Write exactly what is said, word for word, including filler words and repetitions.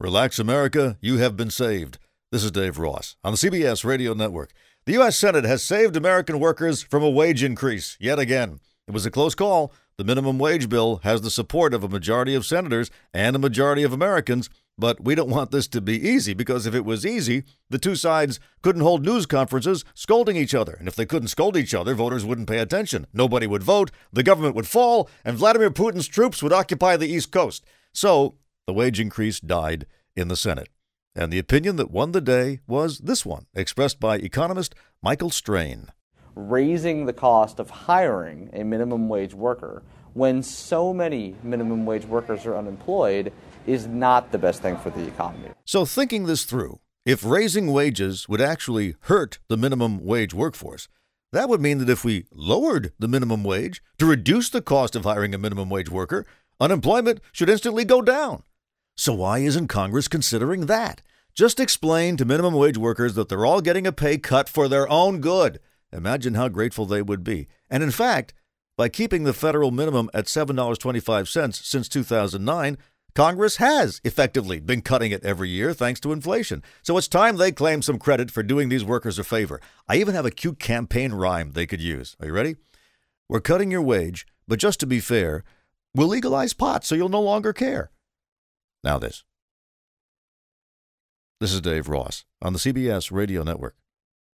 Relax, America, you have been saved. This is Dave Ross on the C B S Radio Network. The U S Senate has saved American workers from a wage increase yet again. It was a close call. The minimum wage bill has the support of a majority of senators and a majority of Americans, but we don't want this to be easy, because if it was easy, the two sides couldn't hold news conferences scolding each other. And if they couldn't scold each other, voters wouldn't pay attention. Nobody would vote, the government would fall, and Vladimir Putin's troops would occupy the East Coast. So the wage increase died in the Senate. And the opinion that won the day was this one, expressed by economist Michael Strain. Raising the cost of hiring a minimum wage worker when so many minimum wage workers are unemployed is not the best thing for the economy. So thinking this through, if raising wages would actually hurt the minimum wage workforce, that would mean that if we lowered the minimum wage to reduce the cost of hiring a minimum wage worker, unemployment should instantly go down. So why isn't Congress considering that? Just explain to minimum wage workers that they're all getting a pay cut for their own good. Imagine how grateful they would be. And in fact, by keeping the federal minimum at seven dollars and twenty-five cents since two thousand nine, Congress has effectively been cutting it every year thanks to inflation. So it's time they claim some credit for doing these workers a favor. I even have a cute campaign rhyme they could use. Are you ready? We're cutting your wage, but just to be fair, we'll legalize pot so you'll no longer care. Now this. This is Dave Ross on the C B S Radio Network.